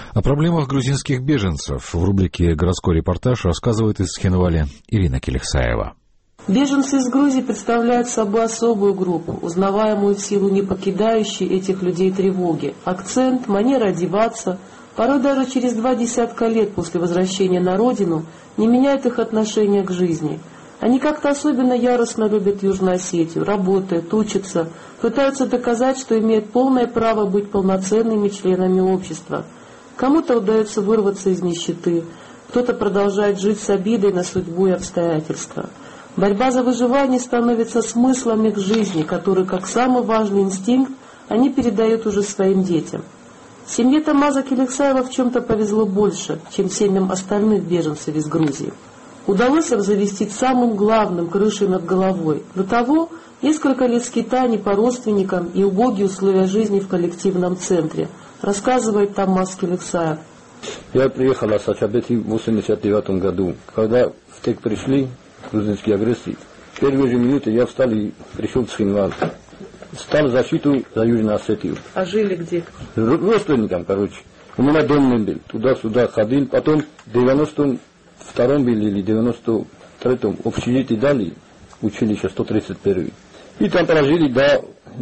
О проблемах грузинских беженцев в рубрике «Городской репортаж» рассказывает из Цхинвали Ирина Келексаева. Беженцы из Грузии представляют собой особую группу, узнаваемую в силу не покидающей этих людей тревоги. Акцент, манера одеваться, порой даже через 20 лет после возвращения на родину, не меняет их отношение к жизни. Они как-то особенно яростно любят Южную Осетию, работают, учатся, пытаются доказать, что имеют полное право быть полноценными членами общества. Кому-то удается вырваться из нищеты, кто-то продолжает жить с обидой на судьбу и обстоятельства. Борьба за выживание становится смыслом их жизни, который, как самый важный инстинкт, они передают уже своим детям. Семье Тамаза Келексаева в чем-то повезло больше, чем семьям остальных беженцев из Грузии. Удалось обзавестись самым главным — крышей над головой. До того несколько лет скитаний по родственникам и убогие условия жизни в коллективном центре, рассказывает Тамаз Келексаев. Я приехал в Сачабети в 1989 году. Когда в ТЭК пришли грузинские агрессии, в первые же минуты я встал и пришел в Цхинвал. Стал защиту за Южную Осетию. А жили где? Родственникам, короче. У меня дом не был. Туда-сюда ходил. Потом в 92-м был или 93-м общежитие дали, училище 131. И там прожили до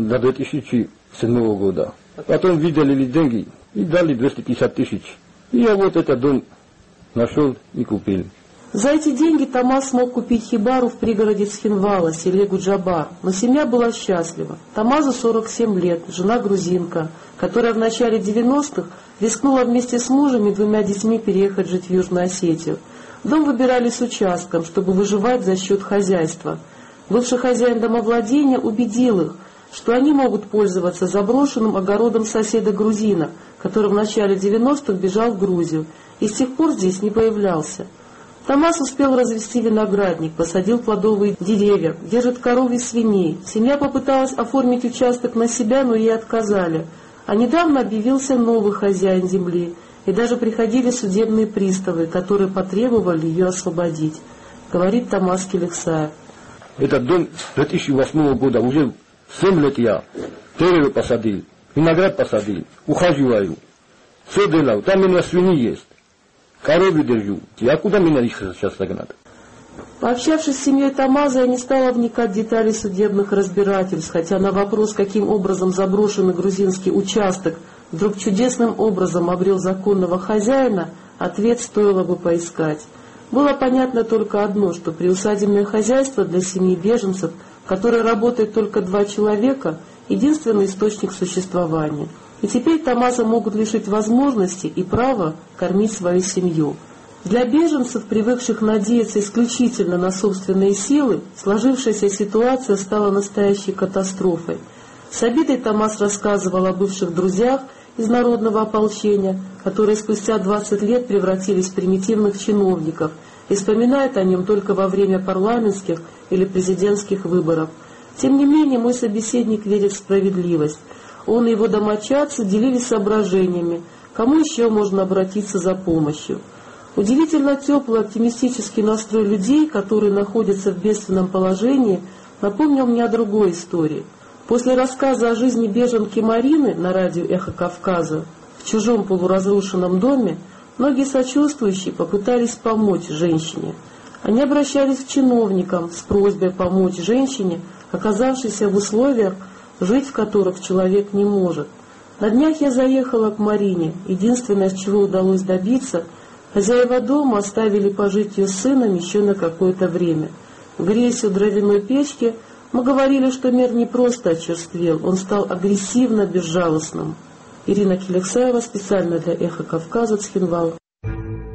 2007 года. Потом выделили деньги и дали 250 тысяч. И я вот этот дом нашел и купил. За эти деньги Тамаз смог купить хибару в пригороде Цхинвала, селе Гуджабар, но семья была счастлива. Тамазу 47 лет, жена грузинка, которая в начале 90-х рискнула вместе с мужем и 2 детьми переехать жить в Южную Осетию. Дом выбирали с участком, чтобы выживать за счет хозяйства. Бывший хозяин домовладения убедил их, что они могут пользоваться заброшенным огородом соседа-грузина, который в начале 90-х бежал в Грузию и с тех пор здесь не появлялся. Тамаз успел развести виноградник, посадил плодовые деревья, держит коров и свиней. Семья попыталась оформить участок на себя, но ей отказали. А недавно объявился новый хозяин земли, и даже приходили судебные приставы, которые потребовали ее освободить, говорит Тамаз Келексаев. Этот дом с 2008 года уже 7 лет я деревья посадил, виноград посадил, ухаживаю, все делаю. Там у меня свиньи есть. Коровы держу. А куда меня их сейчас загнать? Пообщавшись с семьей Тамаза, я не стала вникать в детали судебных разбирательств, хотя на вопрос, каким образом заброшенный грузинский участок вдруг чудесным образом обрел законного хозяина, ответ стоило бы поискать. Было понятно только одно, что приусадебное хозяйство для семьи беженцев, в которой работает только 2 человека, единственный источник существования. И теперь Тамаза могут лишить возможности и права кормить свою семью. Для беженцев, привыкших надеяться исключительно на собственные силы, сложившаяся ситуация стала настоящей катастрофой. С обидой Тамаз рассказывал о бывших друзьях из народного ополчения, которые спустя 20 лет превратились в примитивных чиновников, и вспоминает о нем только во время парламентских или президентских выборов. Тем не менее, мой собеседник верит в справедливость. Он и его домочадцы делились соображениями, кому еще можно обратиться за помощью. Удивительно теплый оптимистический настрой людей, которые находятся в бедственном положении, напомнил мне о другой истории. После рассказа о жизни беженки Марины на радио «Эхо Кавказа» в чужом полуразрушенном доме, многие сочувствующие попытались помочь женщине. Они обращались к чиновникам с просьбой помочь женщине, оказавшейся в условиях, жить в которых человек не может. На днях я заехала к Марине. Единственное, чего удалось добиться, хозяева дома оставили пожить ее с сыном еще на какое-то время. Греясь у дровяной печки, мы говорили, что мир не просто очерствел, он стал агрессивно безжалостным. Ирина Келексаева специально для «Эхо Кавказа», Цхинвал.